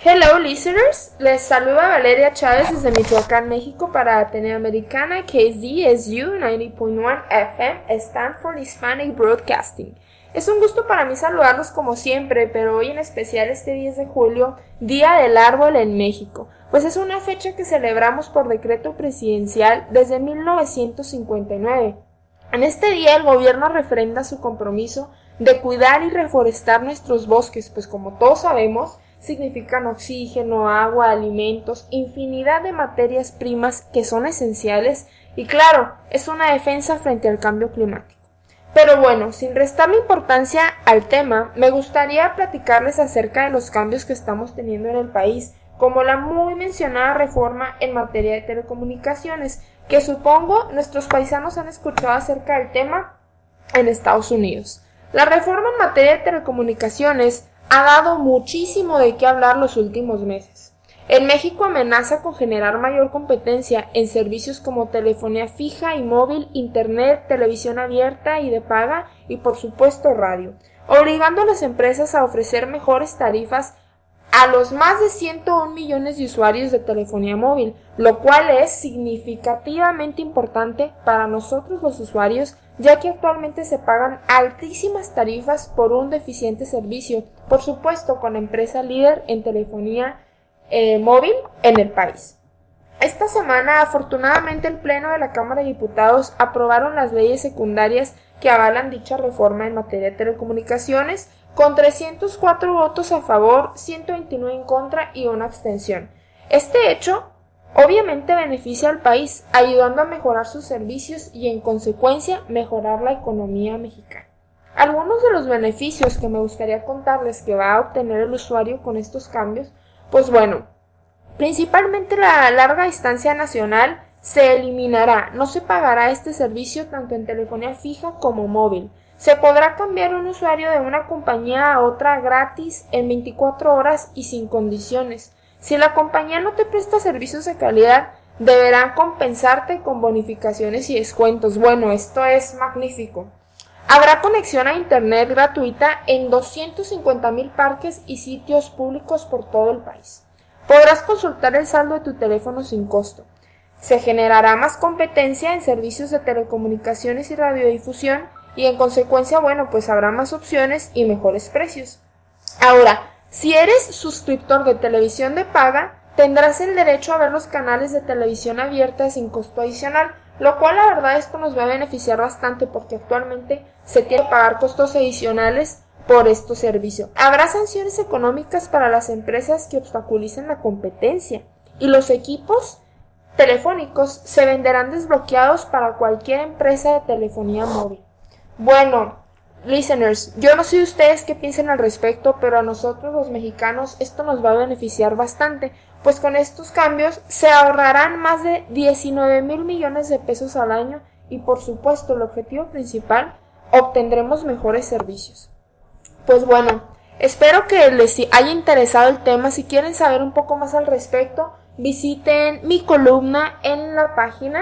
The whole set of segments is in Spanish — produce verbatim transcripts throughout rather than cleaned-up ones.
Hello listeners, les saluda Valeria Chávez desde Michoacán, México para Atenea Americana K Z S U noventa punto uno F M, Stanford Hispanic Broadcasting. Es un gusto para mí saludarlos como siempre, pero hoy en especial este diez de julio, Día del Árbol en México, pues es una fecha que celebramos por decreto presidencial desde mil novecientos cincuenta y nueve. En este día el gobierno refrenda su compromiso de cuidar y reforestar nuestros bosques, pues como todos sabemos, significan oxígeno, agua, alimentos, infinidad de materias primas que son esenciales y claro, es una defensa frente al cambio climático. Pero bueno, sin restarle importancia al tema, me gustaría platicarles acerca de los cambios que estamos teniendo en el país, como la muy mencionada reforma en materia de telecomunicaciones, que supongo nuestros paisanos han escuchado acerca del tema en Estados Unidos. La reforma en materia de telecomunicaciones ha dado muchísimo de qué hablar los últimos meses. En México amenaza con generar mayor competencia en servicios como telefonía fija y móvil, internet, televisión abierta y de paga y por supuesto radio, obligando a las empresas a ofrecer mejores tarifas a los más de ciento un millones de usuarios de telefonía móvil, lo cual es significativamente importante para nosotros los usuarios, ya que actualmente se pagan altísimas tarifas por un deficiente servicio, por supuesto con la empresa líder en telefonía eh, móvil en el país. Esta semana, afortunadamente, el Pleno de la Cámara de Diputados aprobaron las leyes secundarias que avalan dicha reforma en materia de telecomunicaciones, con trescientos cuatro votos a favor, ciento veintinueve en contra y una abstención. Este hecho obviamente beneficia al país, ayudando a mejorar sus servicios y en consecuencia mejorar la economía mexicana. Algunos de los beneficios que me gustaría contarles que va a obtener el usuario con estos cambios, pues bueno, principalmente la larga distancia nacional se eliminará, no se pagará este servicio tanto en telefonía fija como móvil. Se podrá cambiar un usuario de una compañía a otra gratis en veinticuatro horas y sin condiciones. Si la compañía no te presta servicios de calidad, deberán compensarte con bonificaciones y descuentos. Bueno, esto es magnífico. Habrá conexión a internet gratuita en doscientos cincuenta mil parques y sitios públicos por todo el país. Podrás consultar el saldo de tu teléfono sin costo. Se generará más competencia en servicios de telecomunicaciones y radiodifusión y en consecuencia, bueno, pues habrá más opciones y mejores precios. Ahora, si eres suscriptor de televisión de paga, tendrás el derecho a ver los canales de televisión abierta sin costo adicional, lo cual la verdad esto nos va a beneficiar bastante porque actualmente se tiene que pagar costos adicionales por este servicio. Habrá sanciones económicas para las empresas que obstaculicen la competencia y los equipos telefónicos se venderán desbloqueados para cualquier empresa de telefonía móvil. Bueno, listeners, yo no sé ustedes qué piensan al respecto, pero a nosotros los mexicanos esto nos va a beneficiar bastante, pues con estos cambios se ahorrarán más de diecinueve mil millones de pesos al año y por supuesto el objetivo principal, obtendremos mejores servicios. Pues bueno, espero que les haya interesado el tema. Si quieren saber un poco más al respecto, visiten mi columna en la página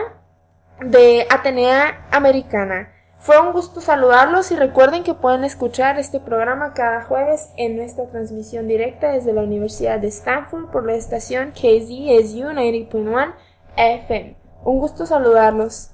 de Atenea Americana. Fue un gusto saludarlos y recuerden que pueden escuchar este programa cada jueves en nuestra transmisión directa desde la Universidad de Stanford por la estación K Z S U noventa punto uno F M. Un gusto saludarlos.